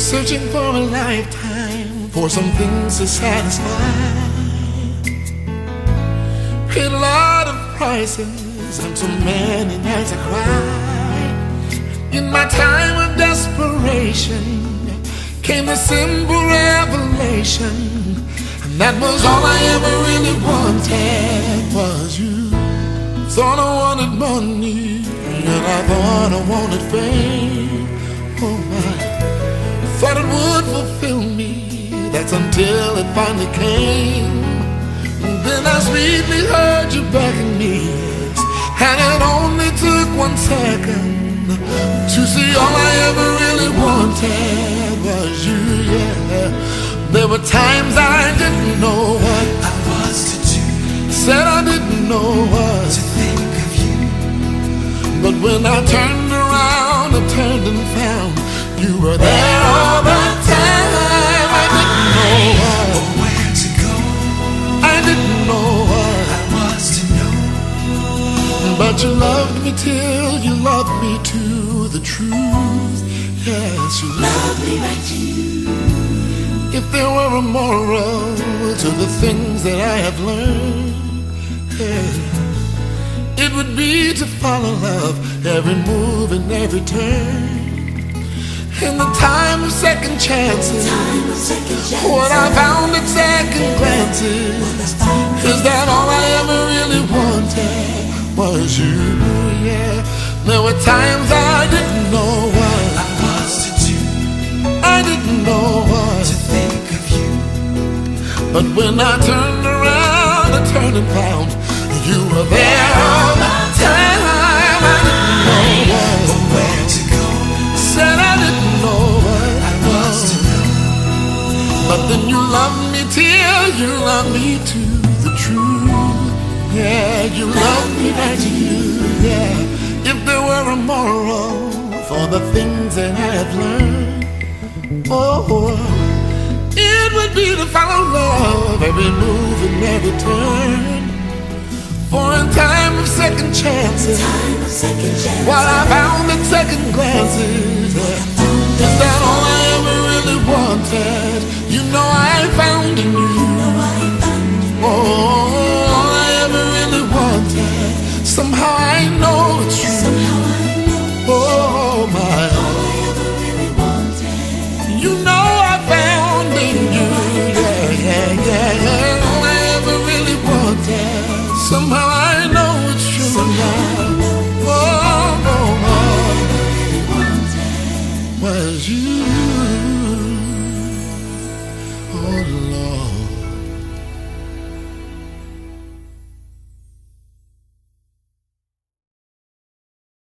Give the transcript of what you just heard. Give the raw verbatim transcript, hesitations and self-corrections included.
searching for a lifetime for some things to satisfy. Paid a lot of prices and so many nights I cried. In my time of desperation came the simple revelation, and that was all I ever really wanted was you. Thought I wanted money and I thought I wanted fame. Oh my, thought it would fulfill me. That's until it finally came. And then I sweetly heard you begging me, and it only took one second to see all I ever really wanted was you, yeah. There were times I didn't know what I was to do, said I didn't know what to think of you. But when I turned around, I turned and found you were there all the time. I didn't know what, or where to go, I didn't know what I was to know. but you loved me till you loved me to the truth. Yes, you Love me right to you. If there were a moral to the things that I have learned, yeah, it would be to follow love every move and every turn. In the time of second chances, Time of second chances. what I found at second glances is that all I ever really wanted was you, yeah. There were times I didn't know what I was to do, I didn't know what to think of you. but when I turned around, I turned and found you were there all the time. I didn't know what, Or where to go, said I didn't know what I was to know. but then you loved me till you loved me to the truth. Yeah, you loved me right to you, yeah. If there were a moral for the things that I have learned, oh, it would be to follow love every move and every turn. For in time of second chances, Time of second chances. what I found at second glances uh, is that all I ever really wanted, you know I found in you. Oh, all I ever really wanted, somehow I